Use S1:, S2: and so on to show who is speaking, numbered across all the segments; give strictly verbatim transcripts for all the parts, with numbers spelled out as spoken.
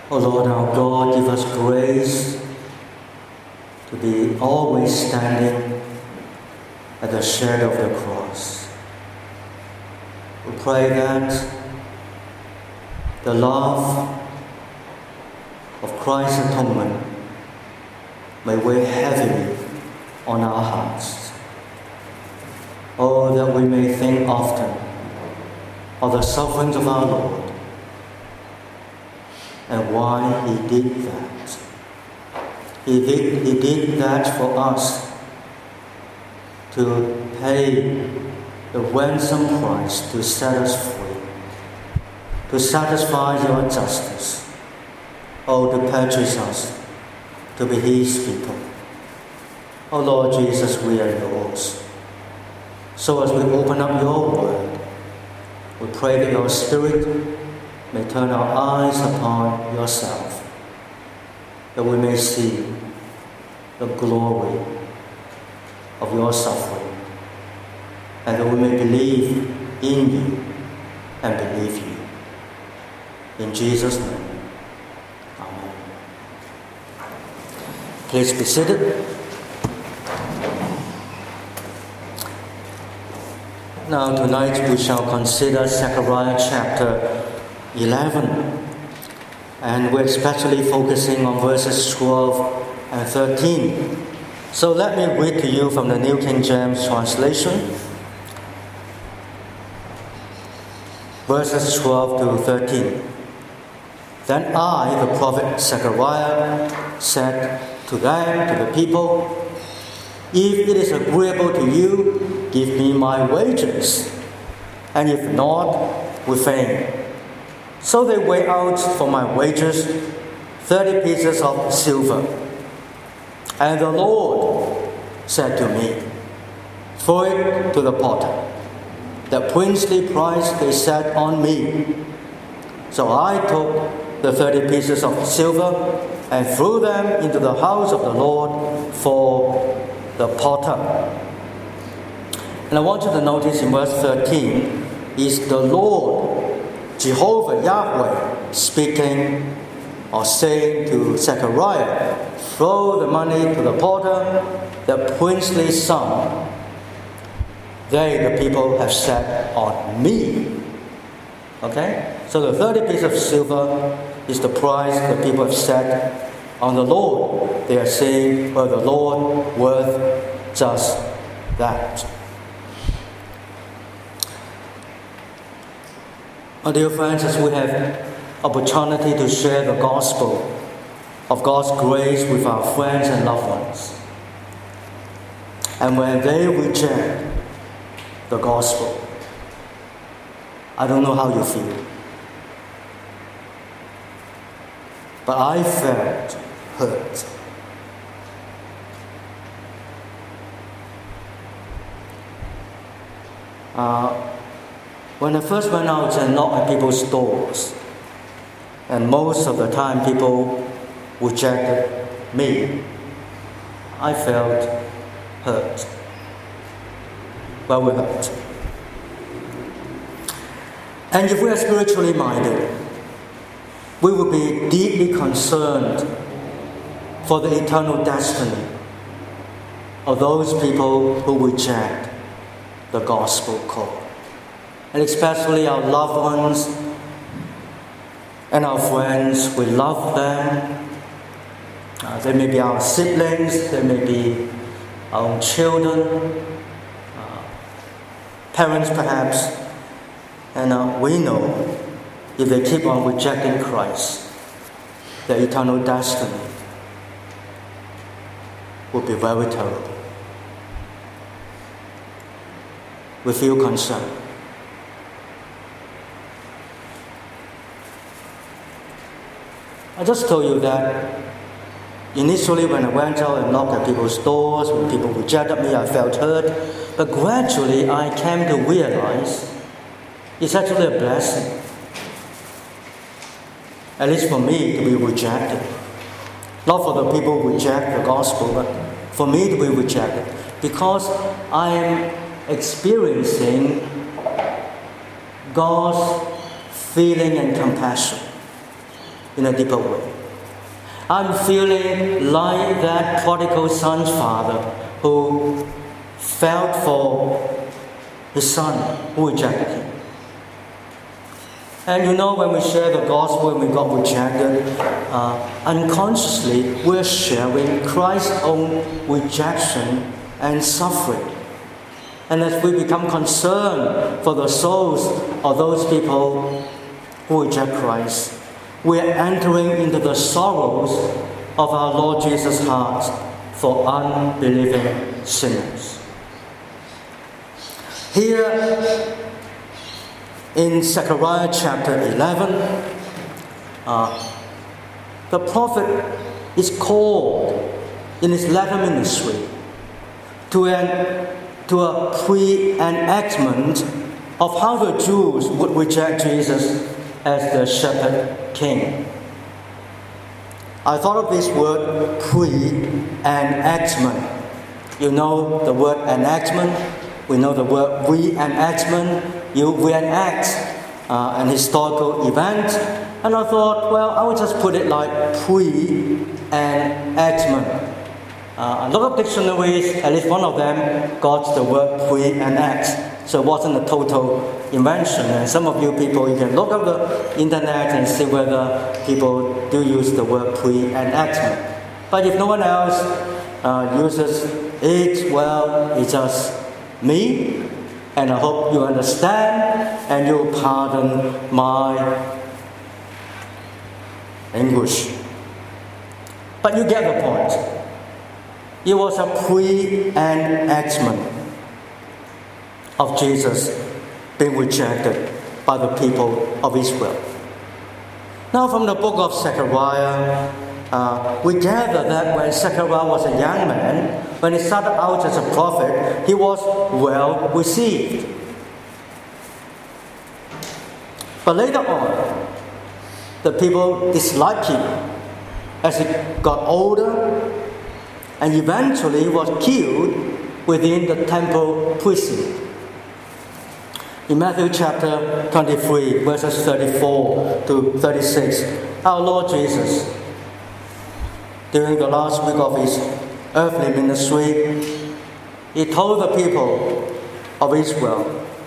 S1: O Lord our God, give us grace to be always standing at the shadow of the cross. We pray that the love of Christ's atonement may weigh heavily on our hearts. Oh, that we may think often of the sufferings of our Lord and why He did that. He did, he did that for us to pay the ransom price to set us free, to satisfy your justice, oh, to purchase us to be His people. Oh Lord Jesus, we are yours. So as we open up your word, we pray that your Spirit may turn our eyes upon yourself, that we may see the glory of your suffering, and that we may believe in you and believe you. In Jesus' name, amen. Please be seated. Now tonight we shall consider Zechariah chapter eleven, and we're especially focusing on verses twelve and thirteen. So let me read to you from the New King James translation, verses twelve to thirteen. Then I, the prophet Zechariah, said to them, to the people, "If it is agreeable to you, give me my wages, and if not, refrain." So they weighed out for my wages thirty pieces of silver. And the Lord said to me, "Throw it to the potter, the princely price they set on me." So I took the thirty pieces of silver and threw them into the house of the Lord for the potter. And I want you to notice in verse thirteen is the Lord, Jehovah Yahweh, speaking or saying to Zechariah, "Throw the money to the potter, the princely sum they, the people, have set on me." Okay? So the thirty pieces of silver is the price the people have set on the Lord. They are saying, "Well, the Lord worth just that." My dear friends, as we have opportunity to share the gospel of God's grace with our friends and loved ones, and when they reject the gospel, I don't know how you feel, but I felt hurt. Uh, when I first went out and knocked at people's doors, and most of the time people rejected me, I felt hurt. Well, we hurt. And if we are spiritually minded, we will be deeply concerned for the eternal destiny of those people who reject the gospel call. And especially our loved ones and our friends, we love them. Uh, they may be our siblings, they may be our own children, uh, parents perhaps. And uh, we know if they keep on rejecting Christ, their eternal destiny will be very terrible. We feel concerned. I just told you that initially when I went out and knocked at people's doors, when people rejected me, I felt hurt. But gradually I came to realize it's actually a blessing, at least for me, to be rejected. Not for the people who reject the gospel, but for me to be rejected. Because I am experiencing God's feeling and compassion. in a deeper way. I'm feeling like that prodigal son's father who felt for his son who rejected him. And you know, when we share the gospel and we got rejected, uh, unconsciously we're sharing Christ's own rejection and suffering. And as we become concerned for the souls of those people who reject Christ, we are entering into the sorrows of our Lord Jesus' heart for unbelieving sinners. Here in Zechariah chapter eleven, uh, the prophet is called in his letter ministry to, an, to a pre-enactment of how the Jews would reject Jesus as the shepherd king. I thought of this word pre-enactment. You know the word enactment. We know the word reenactment. You reenact uh, an historical event. And I thought, well, I would just put it like pre-enactment. Uh, a lot of dictionaries, at least one of them, got the word pre-enact. So it wasn't a total invention. And some of you people, you can look up the internet and see whether people do use the word pre-enactment. But if no one else uh, uses it, well, it's just me. And I hope you understand and you'll pardon my English. But you get the point. It was a pre-enactment of Jesus being rejected by the people of Israel. Now from the book of Zechariah, uh, we gather that when Zechariah was a young man, when he started out as a prophet, he was well received. But later on, the people disliked him as he got older and eventually was killed within the temple precinct. In Matthew chapter twenty-three, verses thirty-four to thirty-six, our Lord Jesus, during the last week of his earthly ministry, he told the people of Israel,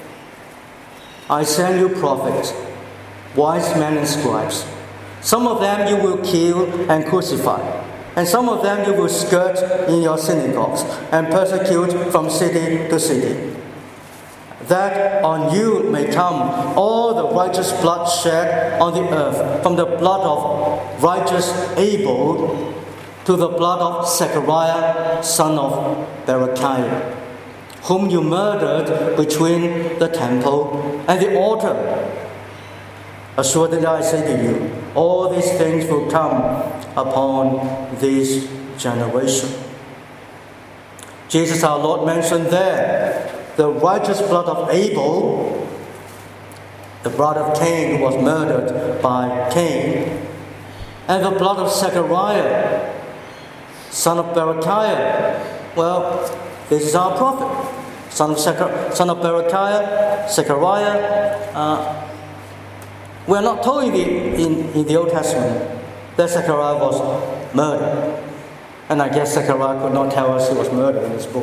S1: I send you prophets, wise men and scribes. Some of them you will kill and crucify, and some of them you will scourge in your synagogues and persecute from city to city, that on you may come all the righteous blood shed on the earth, from the blood of righteous Abel to the blood of Zechariah, son of Berechiah, whom you murdered between the temple and the altar. Assuredly I say to you, all these things will come upon this generation. Jesus our Lord mentioned there the righteous blood of Abel, the blood of Cain who was murdered by Cain, and the blood of Zechariah, son of Berechiah. Well, this is our prophet, son of, Zechar- son of Berechiah, Zechariah. Uh, we are not told in the, in, in the Old Testament that Zechariah was murdered. And I guess Zechariah could not tell us he was murdered in this book.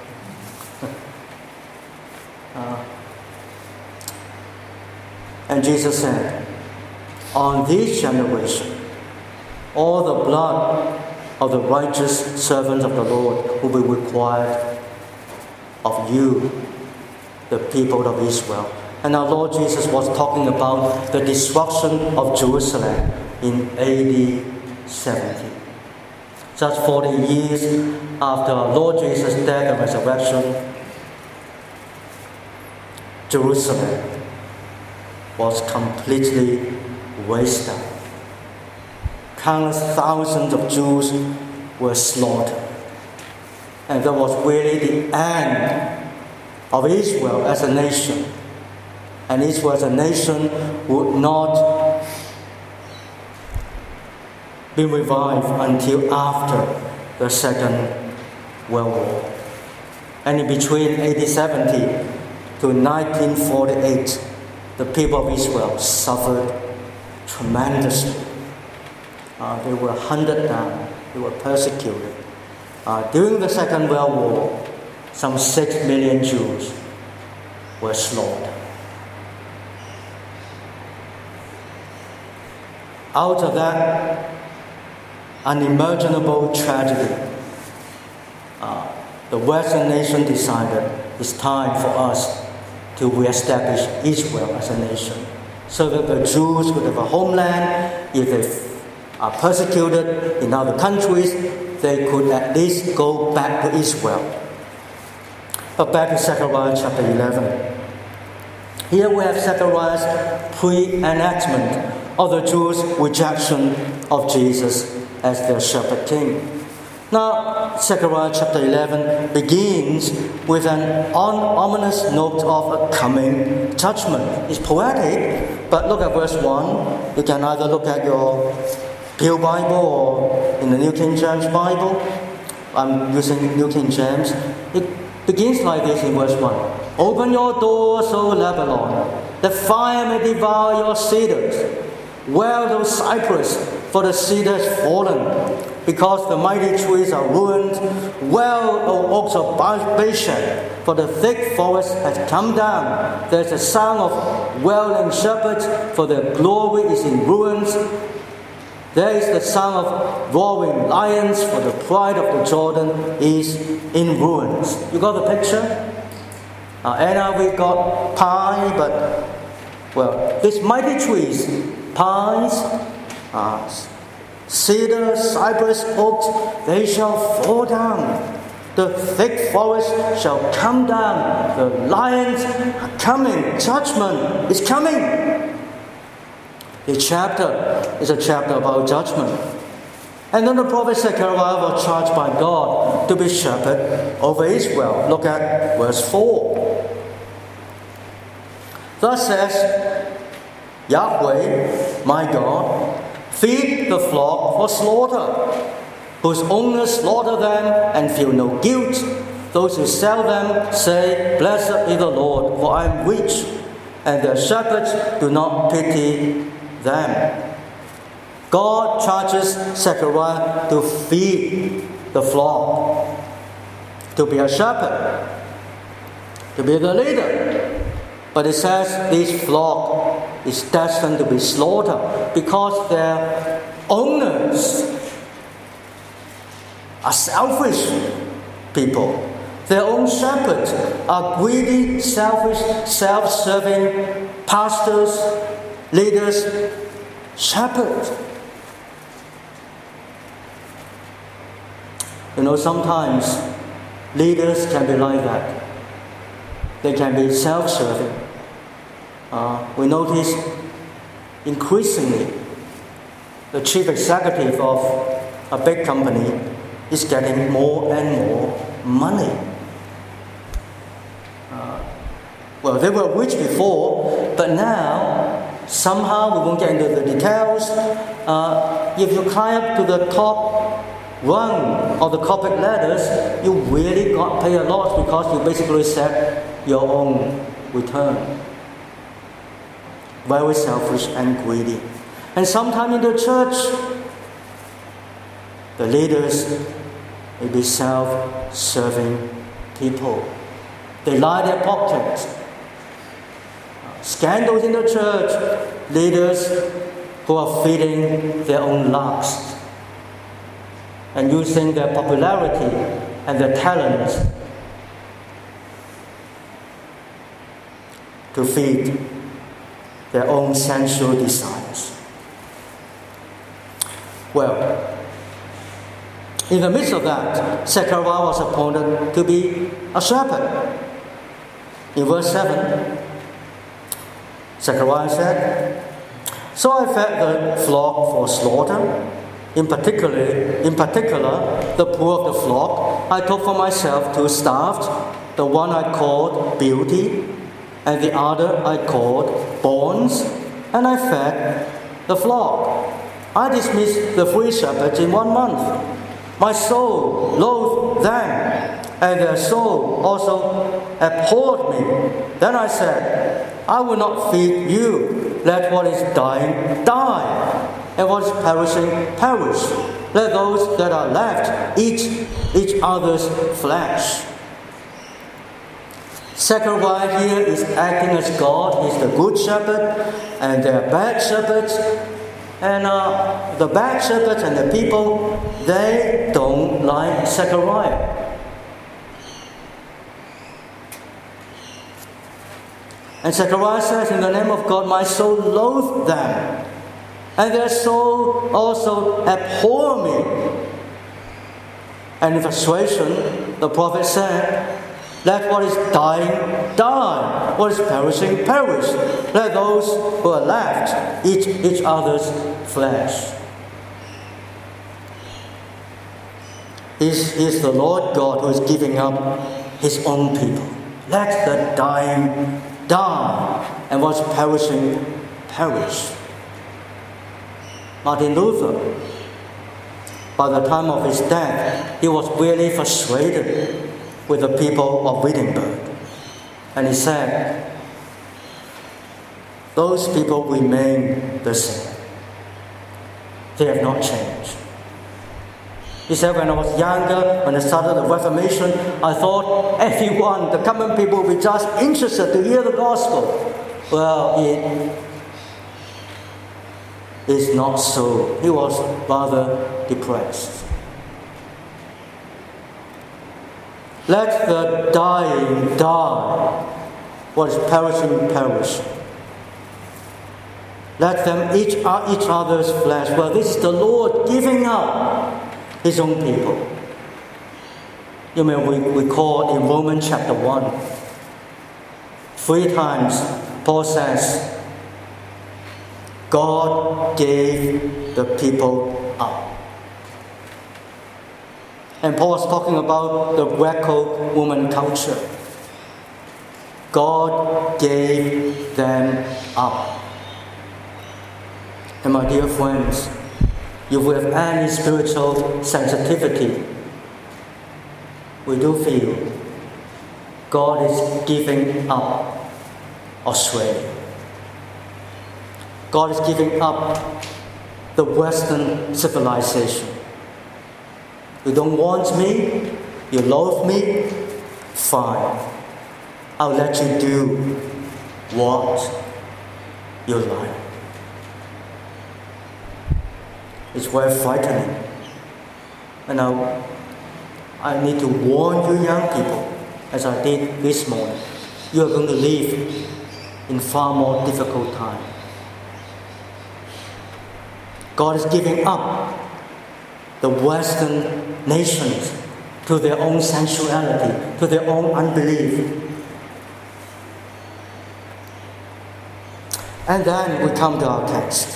S1: uh, and Jesus said, on this generation, all the blood of the righteous servants of the Lord will be required of you, the people of Israel. And our Lord Jesus was talking about the destruction of Jerusalem in A D seventy. Just forty years after our Lord Jesus' death and resurrection, Jerusalem was completely wasted. Countless thousands of Jews were slaughtered. And that was really the end of Israel as a nation. And Israel as a nation would not be revived until after the Second World War. And in between eighteen seventy to nineteen forty-eight, the people of Israel suffered tremendously uh, they were hunted down, they were persecuted. Uh, during the Second World War, some six million Jews were slaughtered. Out of that unimaginable tragedy, uh, the Western nation decided it's time for us to re-establish Israel as a nation, so that the Jews would have a homeland. If they are persecuted in other countries, they could at least go back to Israel. But back to Zechariah chapter eleven. Here we have Zechariah's pre-enactment of the Jews' rejection of Jesus as their shepherd king. Now, Zechariah chapter eleven begins with an ominous note of a coming judgment. It's poetic, but look at verse one. You can either look at your Pew Bible or in the New King James Bible. I'm using New King James. It begins like this in verse one. Open your doors, O Lebanon, that fire may devour your cedars. Well, O cypress, for the cedar has fallen, because the mighty trees are ruined. Well, O oaks of Bashan, for the thick forest has come down. There is a sound of wailing shepherds, for their glory is in ruins. There is the sound of roaring lions, for the pride of the Jordan is in ruins. You got the picture? Uh, Anna, we got pine, but, well, these mighty trees, pines, uh, cedar, cypress, oaks, they shall fall down. The thick forest shall come down. The lions are coming. Judgment is coming. The chapter is a chapter about judgment. And then the prophet Zechariah was charged by God to be shepherd over Israel. Look at verse four. Thus says Yahweh, my God, feed the flock for slaughter, whose owners slaughter them and feel no guilt. Those who sell them say, Blessed be the Lord, for I am rich, and their shepherds do not pity them. God charges Zechariah to feed the flock, to be a shepherd, to be the leader. But it says this flock is destined to be slaughtered because their owners are selfish people. Their own shepherds are greedy, selfish, self-serving pastors, leaders, shepherds. You know, sometimes leaders can be like that. They can be self-serving. Uh, we notice increasingly the chief executive of a big company is getting more and more money. Uh, well, they were rich before, but now somehow, we won't get into the details, uh, if you climb up to the top rung of the corporate ladders, you really got pay a lot because you basically set your own return. Very selfish and greedy. And sometimes in the church, the leaders may be self-serving people. They line their pockets. Scandals in the church, leaders who are feeding their own lust and using their popularity and their talents to feed their own sensual desires. Well, in the midst of that, Zechariah was appointed to be a shepherd. In verse seven, Zechariah said, So I fed the flock for slaughter. In particular, in particular, the poor of the flock I took for myself two staffs, the one I called Beauty, and the other I called Bonds, and I fed the flock. I dismissed the free shepherds in one month. My soul loathed them, and their soul also abhorred me. Then I said, I will not feed you. Let what is dying die. and what is perishing perish. Let those that are left eat each other's flesh. Zechariah here is acting as God. He's the good shepherd, and there are bad shepherds. And uh, the bad shepherds and the people, they don't like Zechariah. And Zechariah says, in the name of God, my soul loathed them, and their soul also abhor me. And in frustration, the prophet said, let what is dying die, what is perishing perish. Let those who are left eat each other's flesh. He's, he's the Lord God who is giving up His own people. Let the dying die, and what's perishing perish. Martin Luther, by the time of his death, he was really frustrated with the people of Wittenberg. And he said, those people remain the same. They have not changed. He said, when I was younger, when I started the Reformation, I thought everyone, the common people, would be just interested to hear the gospel. Well, it is not so. He was rather depressed. Let the dying die, what is perishing perish. Let them eat each other's flesh. Well, this is the Lord giving up His own people. You may recall in Romans chapter one, three times Paul says, God gave the people up. And Paul was talking about the Greco-Roman culture. God gave them up. And my dear friends, if we have any spiritual sensitivity, we do feel God is giving up Australia. God is giving up the Western civilization. You don't want me, you loathe me, fine. I'll let you do what you like. It's very frightening. And now, I need to warn you young people, as I did this morning, you are going to live in far more difficult time. God is giving up the Western nations to their own sensuality, to their own unbelief. And then we come to our text.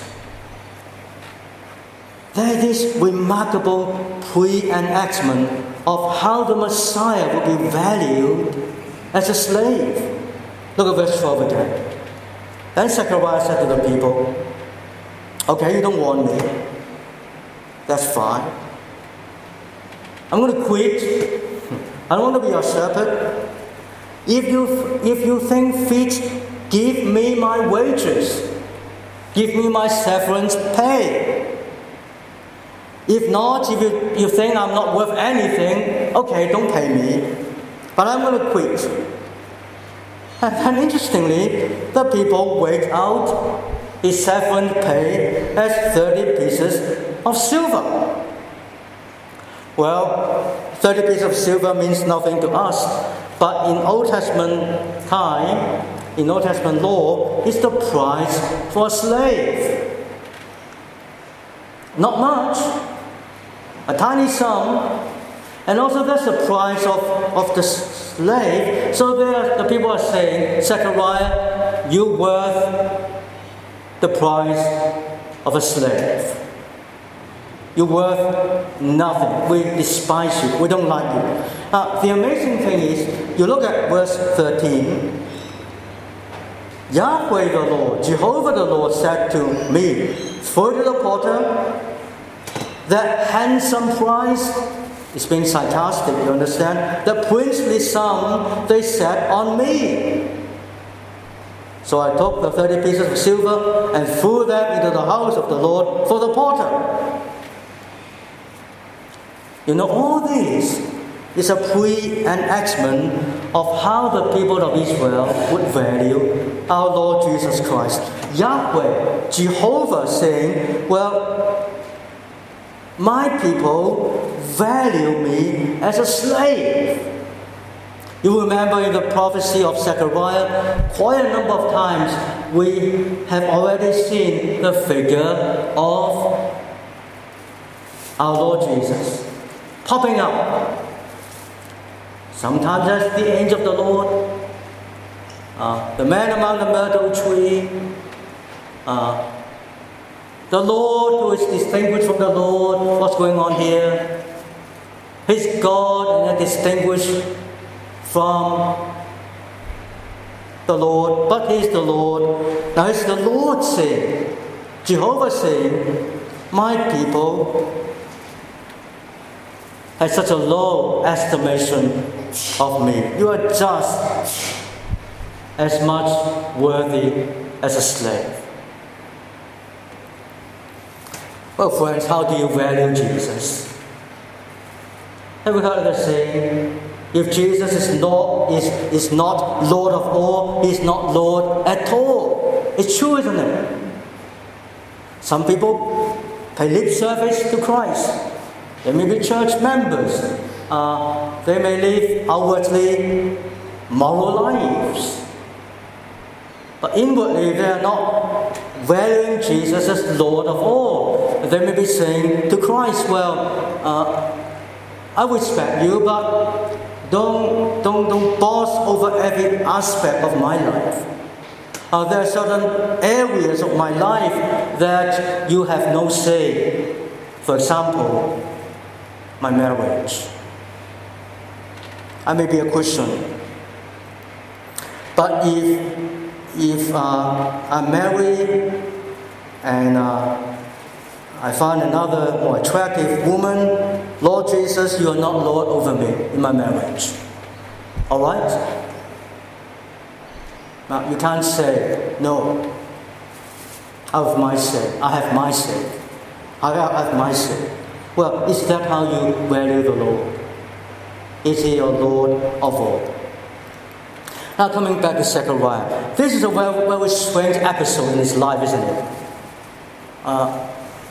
S1: There is this remarkable pre-enactment of how the Messiah will be valued as a slave. Look at verse twelve again. Then Zechariah said to the people, okay, you don't want me. That's fine. I'm going to quit. I don't want to be your shepherd. If you, if you think fit, give me my wages. Give me my severance pay. If not, if you, you think I'm not worth anything, okay, don't pay me. But I'm going to quit. And then interestingly, the people weighed out his severance pay as thirty pieces of silver. Well, thirty pieces of silver means nothing to us, but in Old Testament time, in Old Testament law, it's the price for a slave. Not much, a tiny sum, and also that's the price of, of the slave. So there, the people are saying, Zechariah, you're worth the price of a slave. You're worth nothing. We despise you. We don't like you. Uh, the amazing thing is, you look at verse thirteen. Yahweh the Lord, Jehovah the Lord said to me, through the potter, that handsome price is being sarcastic, you understand? The princely sum they set on me. So I took the thirty pieces of silver and threw them into the house of the Lord for the potter. You know, all this is a pre-enactment of how the people of Israel would value our Lord Jesus Christ. Yahweh, Jehovah saying, well, my people value me as a slave. You remember in the prophecy of Zechariah, quite a number of times we have already seen the figure of our Lord Jesus popping up. Sometimes as the angel of the Lord, uh, the man among the myrtle tree, uh, the Lord who is distinguished from the Lord. What's going on here? He's God and distinguished from the Lord, but He's the Lord. Now it's the Lord saying, Jehovah saying, my people have such a low estimation of me. You are just as much worthy as a slave. Well, friends, how do you value Jesus? Have you heard the saying, if Jesus is not, is, is not Lord of all, He's not Lord at all? It's true, isn't it? Some people pay lip service to Christ. They may be church members. Uh, they may live outwardly moral lives. But inwardly, they are not valuing Jesus as Lord of all. They may be saying to Christ, well, uh, I respect you, but don't, don't, don't boss over every aspect of my life. Uh, there are certain areas of my life that you have no say. For example, my marriage. I may be a Christian, but if if uh, I'm married and uh, I find another more attractive woman, Lord Jesus, you are not Lord over me in my marriage. All right? Now you can't say no. I have my say. I have my say. I have my say. Well, is that how you value the Lord? Is He your Lord of all? Now coming back to Zechariah. This is a very, very strange episode in his life, isn't it? Uh,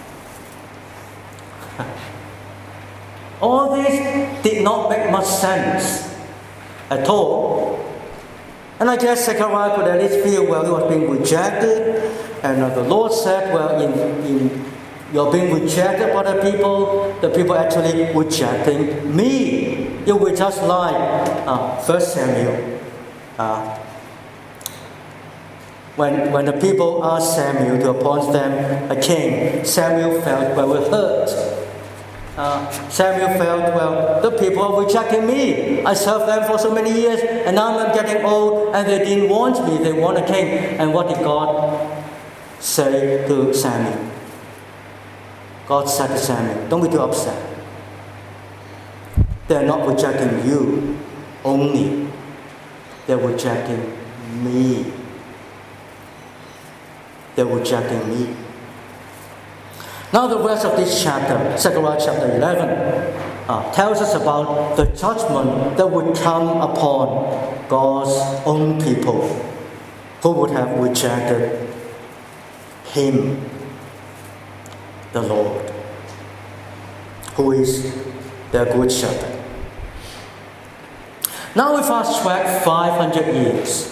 S1: all this did not make much sense at all. And I guess Zechariah could at least feel, well, he was being rejected. And uh, the Lord said, well, in, in you're being rejected by the people, the people actually rejecting me. It will be just like uh, First Samuel. Uh, when, when the people asked Samuel to appoint them a king, Samuel felt very hurt. Uh, Samuel felt, well, the people are rejecting me. I served them for so many years, and now I'm getting old, and they didn't want me. They want a king. And what did God say to Samuel? God said to Samuel, don't be too upset. They're not rejecting you only. They're rejecting me. They're rejecting me. Now the rest of this chapter, Zechariah chapter eleven, uh, tells us about the judgment that would come upon God's own people who would have rejected Him, the Lord, who is their good shepherd. Now we fast track five hundred years.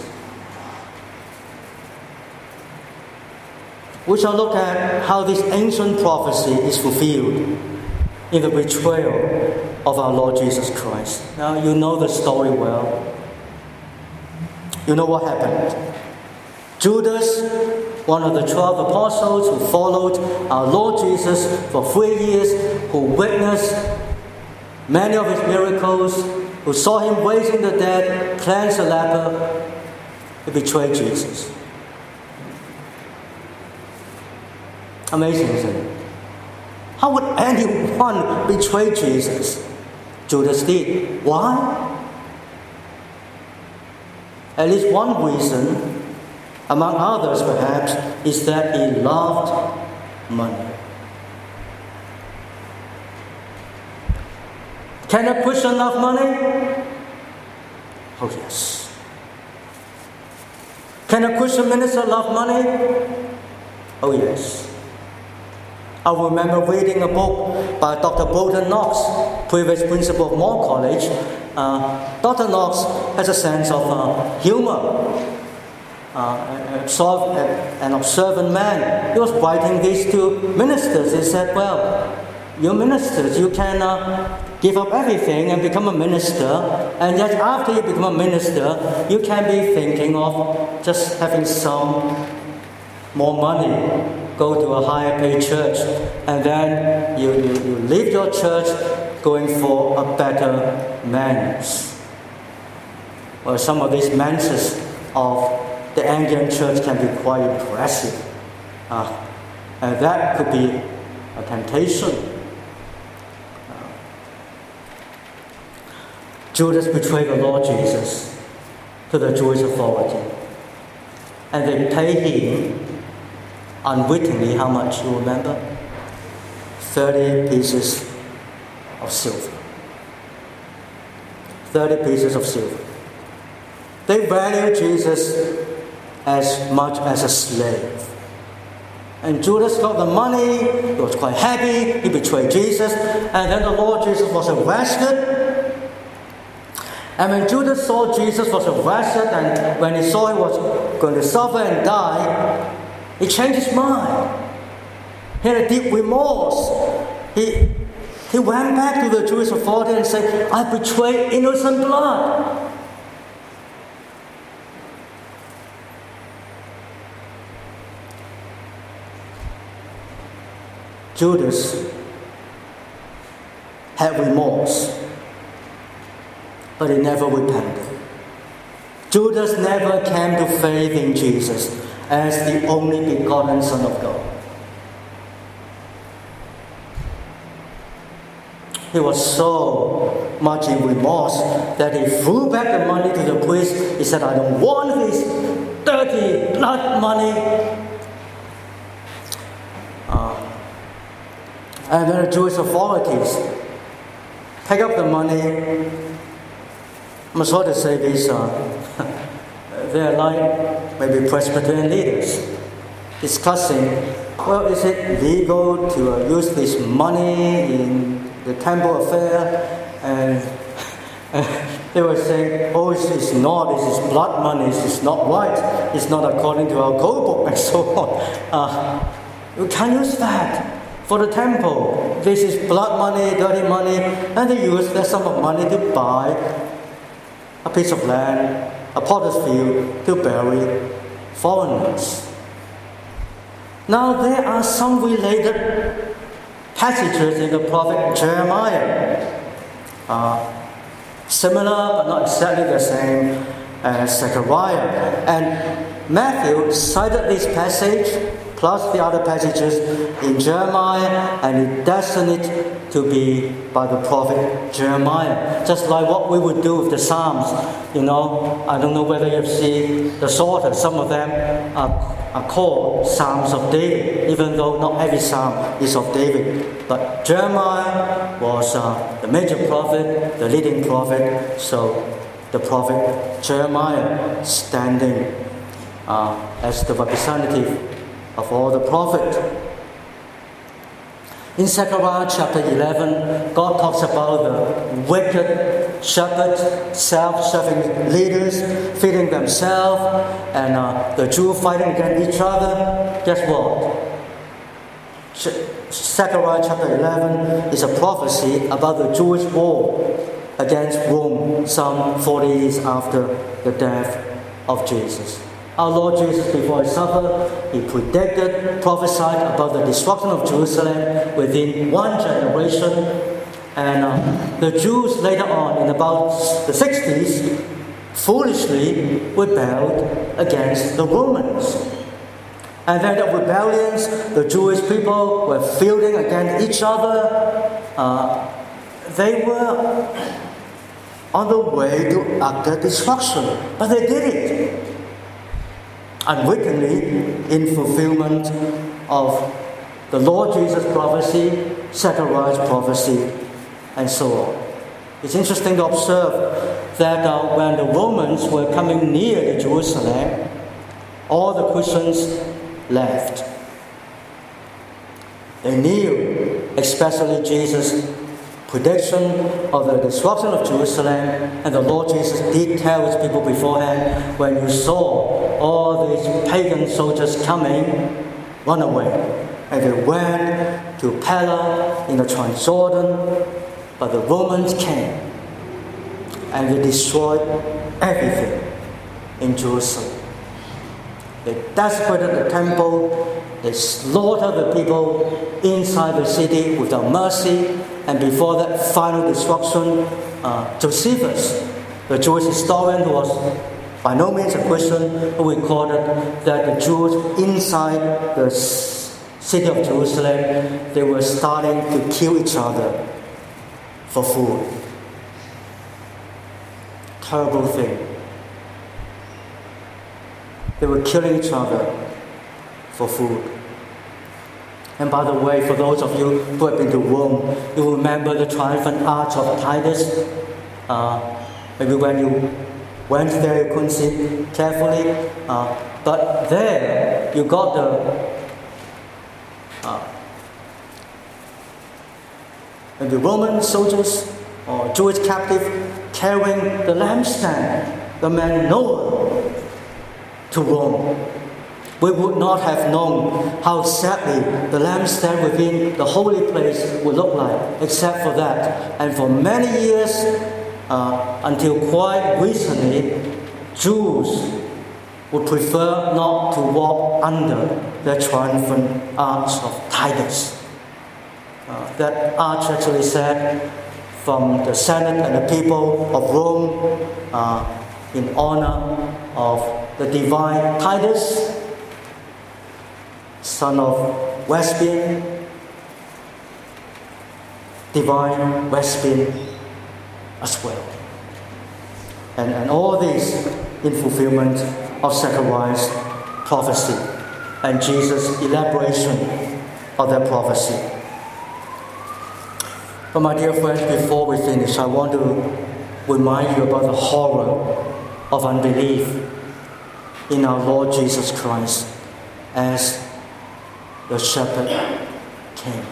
S1: We shall look at how this ancient prophecy is fulfilled in the betrayal of our Lord Jesus Christ. Now you know the story well. You know what happened. Judas, one of the twelve apostles who followed our Lord Jesus for three years, who witnessed many of His miracles, who saw Him raising the dead, cleanse the leper, he betrayed Jesus. Amazing, isn't it? How would anyone betray Jesus? Judas did. Why? At least one reason among others perhaps, is that he loved money. Can a Christian love money? Oh yes. Can a Christian minister love money? Oh yes. I remember reading a book by Doctor Bolton Knox, previous principal of Moore College. Uh, Doctor Knox has a sense of uh, humor, uh, soft, an observant man. He was writing this to ministers. He said, well, you ministers, you can uh, give up everything and become a minister, and yet after you become a minister, you can be thinking of just having some more money, go to a higher paid church, and then you, you, you leave your church going for a better manse. Well, some of these manses of the Anglican church can be quite impressive. Uh, and that could be a temptation. Uh, Judas betrayed the Lord Jesus to the Jewish authority, and they paid him unwittingly, how much you remember? thirty pieces of silver. thirty pieces of silver. They valued Jesus as much as a slave. And Judas got the money, he was quite happy, he betrayed Jesus, and then the Lord Jesus was arrested. And when Judas saw Jesus was arrested, and when he saw he was going to suffer and die, he changed his mind. He had a deep remorse. He, he went back to the Jewish authority and said, I betrayed innocent blood. Judas had remorse, but he never repented. Judas never came to faith in Jesus as the only begotten Son of God. He was so much in remorse that he threw back the money to the priest. He said, I don't want this dirty blood money. Uh, and then the Jewish authorities pick up the money. I'm sorry to say this, uh, they're like maybe Presbyterian leaders discussing, well, is it legal to uh, use this money in the temple affair? And uh, they were saying, oh, it's, it's not, this is blood money, it's not right, it's not according to our code book, and so on. Uh, you can't use that for the temple. This is blood money, dirty money, and they use that sum of money to buy a piece of land, a potter's field, to bury foreigners. Now there are some related passages in the prophet Jeremiah, uh, similar but not exactly the same as Zechariah. And Matthew cited this passage plus the other passages in Jeremiah, and he destined it to be by the prophet Jeremiah. Just like what we would do with the Psalms. You know, I don't know whether you've seen the Psalter. Some of them are, are called Psalms of David, even though not every Psalm is of David. But Jeremiah was uh, the major prophet, the leading prophet, so the prophet Jeremiah standing uh, as the representative of all the prophets. In Zechariah chapter eleven, God talks about the wicked shepherds, self-serving leaders, feeding themselves, and uh, the Jews fighting against each other. Guess what? Zechariah chapter eleven is a prophecy about the Jewish war against Rome some forty years after the death of Jesus. Our Lord Jesus, before he suffered, he predicted, prophesied about the destruction of Jerusalem within one generation. And uh, the Jews later on, in about the sixties, foolishly rebelled against the Romans. And then the rebellions, the Jewish people were fielding against each other. Uh, they were on the way to utter destruction, but they did it. unwittingly in fulfillment of the Lord Jesus' prophecy, Zechariah's prophecy, and so on. It's interesting to observe that uh, when the Romans were coming near to Jerusalem, all the Christians left. They knew, especially Jesus' prediction of the destruction of Jerusalem, and the Lord Jesus did tell his people beforehand, when you saw all these pagan soldiers coming, run away. And they went to Pella in the Transjordan, but the Romans came and they destroyed everything in Jerusalem. They desecrated the temple, they slaughtered the people inside the city without mercy, and before that final destruction, uh, Josephus, the Jewish historian who was by no means a Christian, who recorded that the Jews inside the city of Jerusalem, they were starting to kill each other for food. Terrible thing. They were killing each other for food. And by the way, for those of you who have been to Rome, you will remember the triumphant arch of Titus. Uh, maybe when you went there, you couldn't see carefully. Uh, but there, you got the uh, maybe Roman soldiers or Jewish captive carrying the lampstand, the man Noah, to Rome. We would not have known how sadly the lampstand within the holy place would look like, except for that. And for many years, uh, until quite recently, Jews would prefer not to walk under the triumphant arch of Titus. Uh, that arch actually said, from the Senate and the people of Rome, uh, in honor of the divine Titus, son of Vespasian, divine Vespasian as well. And, and all this in fulfillment of Zechariah's prophecy and Jesus' elaboration of that prophecy. But my dear friends, before we finish, I want to remind you about the horror of unbelief in our Lord Jesus Christ as the shepherd king.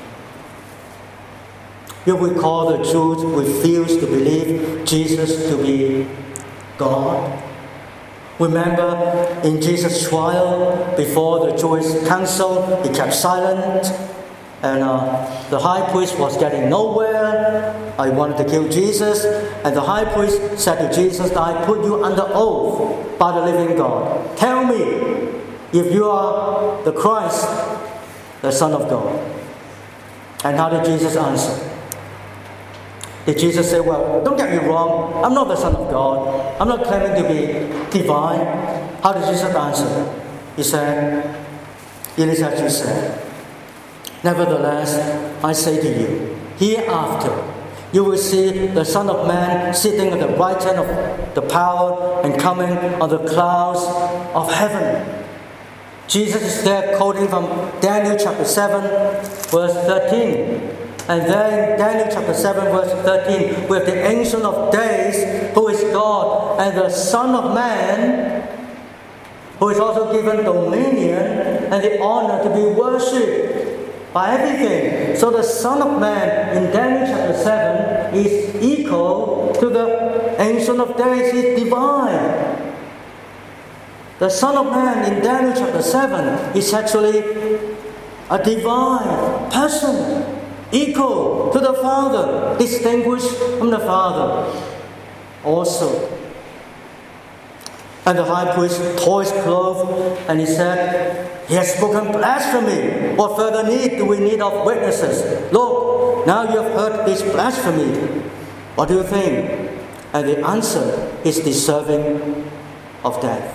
S1: You recall the Jews refused to believe Jesus to be God. Remember in Jesus' trial before the Jewish council, he kept silent, and uh, the high priest was getting nowhere. I wanted to kill Jesus, and the high priest said to Jesus, I put you under oath by the living God. Tell me if you are the Christ, the Son of God. And how did Jesus answer? Did Jesus say, well, don't get me wrong, I'm not the Son of God. I'm not claiming to be divine. How did Jesus answer? He said, it is as you said. Nevertheless, I say to you, hereafter you will see the Son of Man sitting at the right hand of the power and coming on the clouds of heaven. Jesus is there quoting from Daniel chapter seven, verse thirteen. And then in Daniel chapter seven, verse thirteen, we have the Ancient of Days, who is God, and the Son of Man, who is also given dominion and the honor to be worshipped by everything. So the Son of Man in Daniel chapter seven is equal to the Ancient of Days. He's divine. The Son of Man in Daniel chapter seven is actually a divine person, equal to the Father, distinguished from the Father also. And the high priest tore his clothes and he said, he has spoken blasphemy. What further need do we need of witnesses? Look, now you have heard this blasphemy. What do you think? And the answer is deserving of death.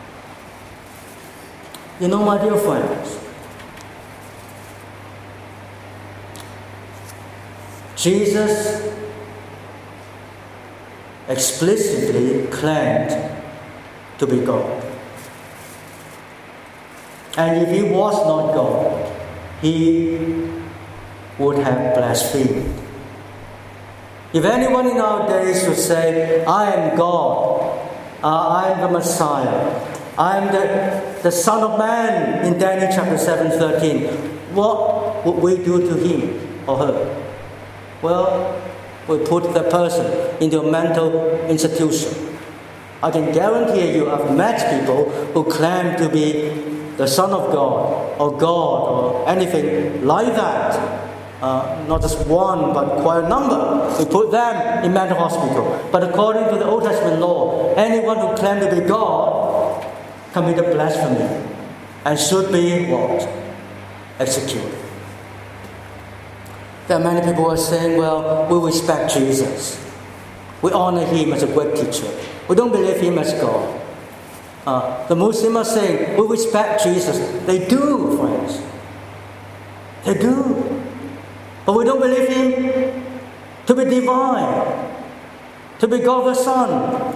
S1: You know, my dear friends, Jesus explicitly claimed to be God. And if he was not God, he would have blasphemed. If anyone in our days would say, I am God, uh, I am the Messiah, I am the, the Son of Man in Daniel chapter seven, thirteen, what would we do to him or her? Well, we put the person into a mental institution. I can guarantee you I've met people who claim to be the Son of God or God or anything like that. Uh, not just one, but quite a number. We put them in mental hospital. But according to the Old Testament law, anyone who claimed to be God committed blasphemy and should be what? Executed. There are many people who are saying, well, we respect Jesus. We honor him as a great teacher. We don't believe him as God. Uh, the Muslims are saying, we respect Jesus. They do, friends. They do. But we don't believe him to be divine, to be God the Son.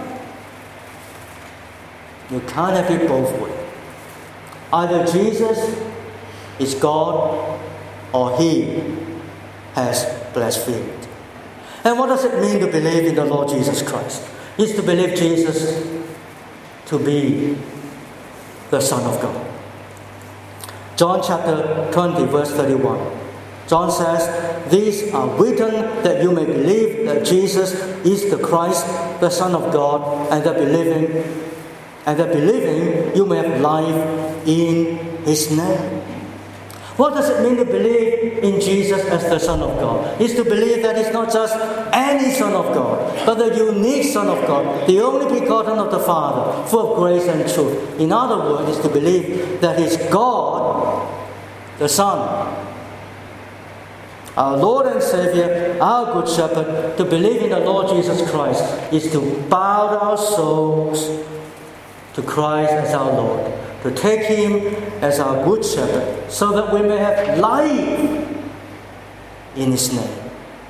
S1: You can't have it both ways. Either Jesus is God or he has blasphemed. And what does it mean to believe in the Lord Jesus Christ? It's to believe Jesus to be the Son of God. John chapter twenty, verse thirty-one. John says, these are written that you may believe that Jesus is the Christ, the Son of God, and that believing, and that believing you may have life in his name. What does it mean to believe in Jesus as the Son of God? It's to believe that he's not just any Son of God, but the unique Son of God, the only begotten of the Father, full of grace and truth. In other words, it's to believe that he's God, the Son, our Lord and Savior, our Good Shepherd. To believe in the Lord Jesus Christ is to bow our souls to Christ as our Lord, to take him as our Good Shepherd, so that we may have life in his name.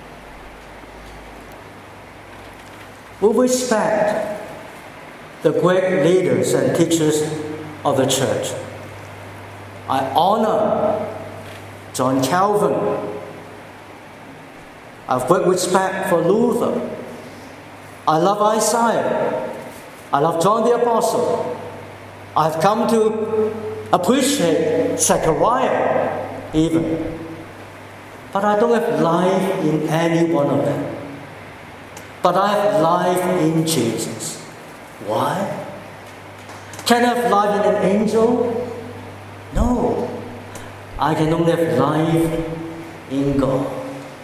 S1: We respect the great leaders and teachers of the church. I honor John Calvin. I have great respect for Luther. I love Isaiah. I love John the Apostle. I've come to appreciate Zechariah even. But I don't have life in any one of them. But I have life in Jesus. Why? Can I have life in an angel? No. I can only have life in God.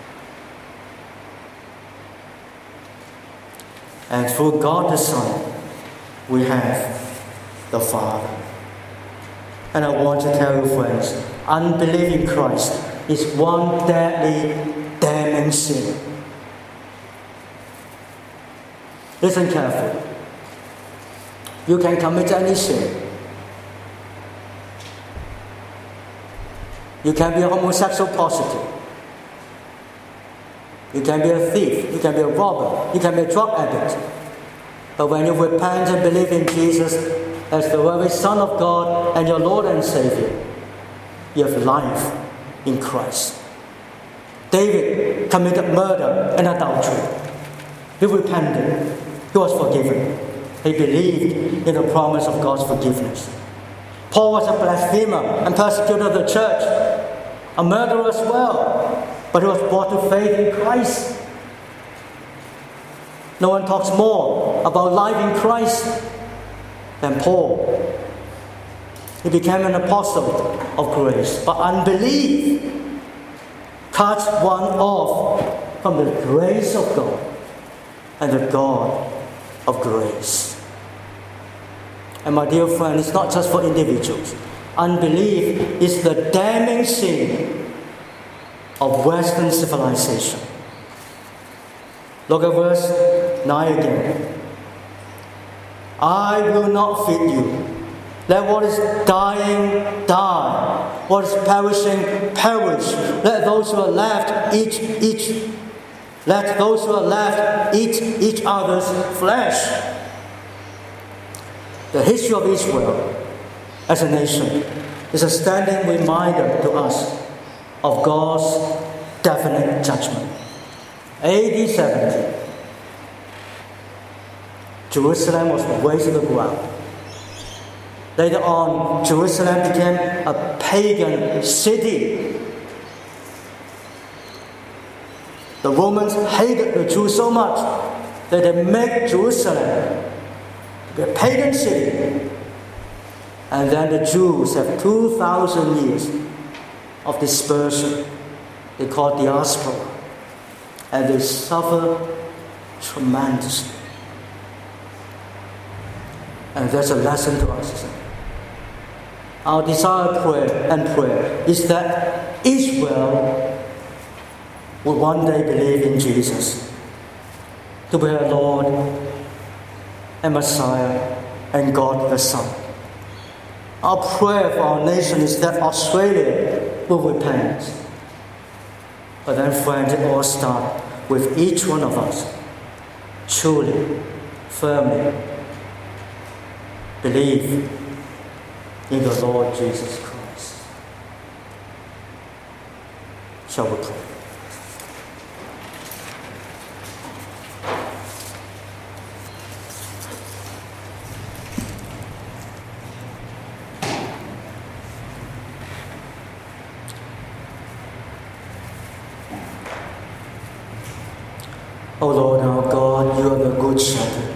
S1: And through God the Son, we have the Father. And I want to tell you, friends, unbelief in Christ is one deadly, damning sin. Listen carefully. You can commit any sin. You can be a homosexual prostitute. You can be a thief. You can be a robber. You can be a drug addict. But when you repent and believe in Jesus as the very Son of God and your Lord and Savior, you have life in Christ. David committed murder and adultery. He repented. He was forgiven. He believed in the promise of God's forgiveness. Paul was a blasphemer and persecutor of the church, a murderer as well, but he was brought to faith in Christ. No one talks more about life in Christ than Paul. He became an apostle of grace, but unbelief cut one off from the grace of God and the God of grace. And my dear friend, it's not just for individuals. Unbelief is the damning sin of Western civilization. Look at verse nine again. I will not feed you. Let what is dying die. What is perishing perish. Let those who are left eat each. Let those who are left eat each other's flesh. The history of Israel as a nation is a standing reminder to us of God's definite judgment. A D seventy, Jerusalem was razed to the ground. Later on, Jerusalem became a pagan city. The Romans hated the Jews so much that they made Jerusalem a pagan city. And then the Jews have two thousand years of dispersion. They call it diaspora. And they suffer tremendously. And that's a lesson to us, isn't it? Our desire prayer and prayer is that Israel will one day believe in Jesus to be our Lord and Messiah and God the Son. Our prayer for our nation is that Australia will repent. But then, friends, it all starts with each one of us truly, firmly believe in the Lord Jesus Christ. Shall we pray? O Lord our God, you are the good shepherd.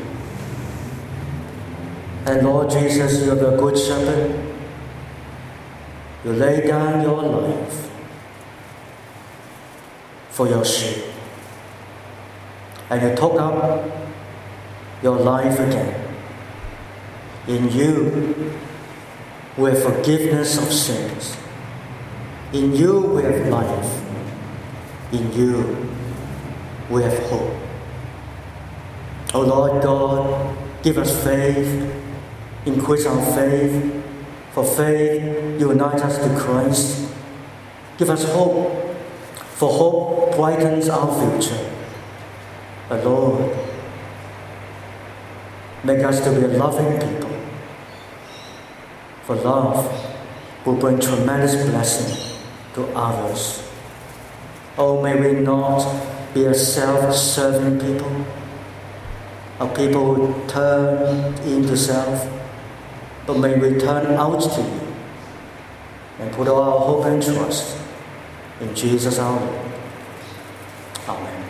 S1: And Lord Jesus, you are the good shepherd. You lay down your life for your sheep. And you took up your life again. In you we have forgiveness of sins. In you we have life. In you we have hope. O Lord God, give us faith, increase our faith. For faith unites us to Christ. Give us hope, for hope brightens our future. But Lord, make us to be a loving people. For love will bring tremendous blessing to others. Oh, may we not be a self-serving people, a people who turn into self, but may we turn out to you and put all our hope and trust in Jesus our Lord. Amen.